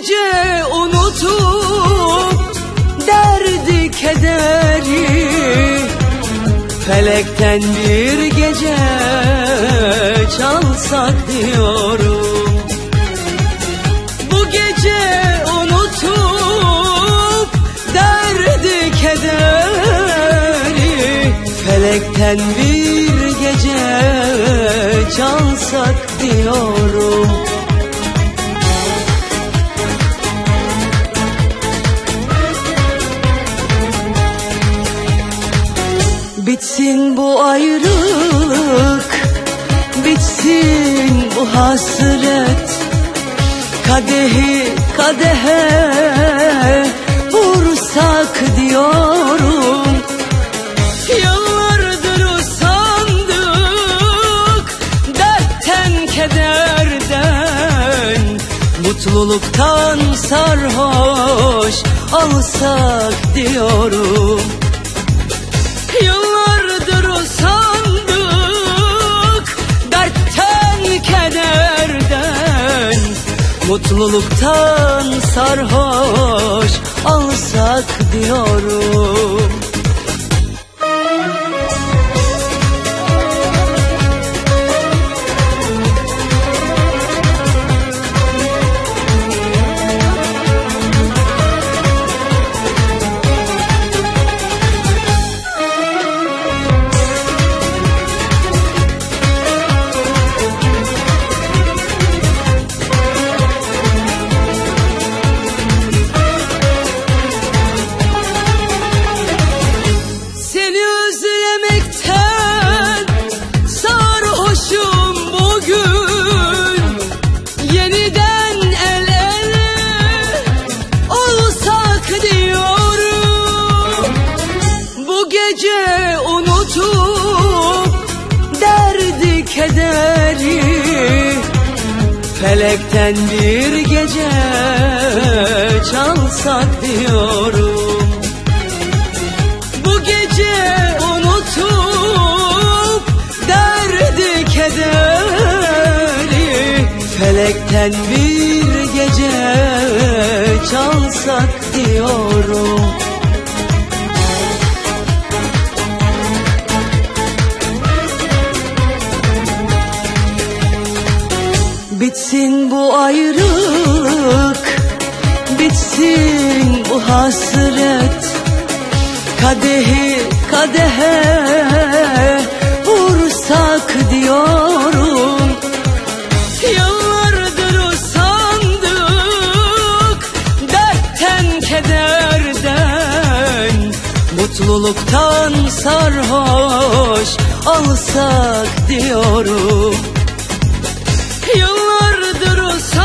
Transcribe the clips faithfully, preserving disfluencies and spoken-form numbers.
gece unutup derdi kederi, felekten bir gece çalsak diyorum. Bu gece unutup derdi kederi, felekten bir gece çalsak diyorum. Bitsin bu ayrılık, bitsin bu hasret, kadehi kadehe vursak diyorum. Yıllardır usandık dertten kederden, mutluluktan sarhoş alsak diyorum. Yıllardır usandık dertten kederden, mutluluktan sarhoş alsak diyorum. Gece unutup derdi kederi, felekten bir gece çalsak diyorum. Bu gece unutup derdi kederi, felekten bir gece çalsak diyorum. Bitsin bu ayrılık, bitsin bu hasret, kadehi kadehe vursak diyorum. Yıllardır usandık dertten kederden, mutluluktan sarhoş alsak diyorum. Yıllardır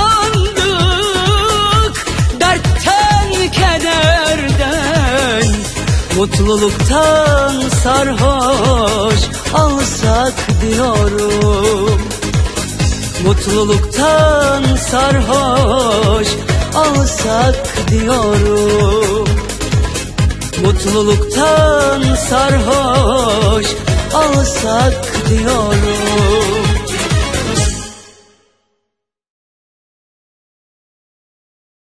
usandık dertten kederden, mutluluktan sarhoş alsak diyorum. Mutluluktan sarhoş alsak diyorum. Mutluluktan sarhoş alsak diyorum.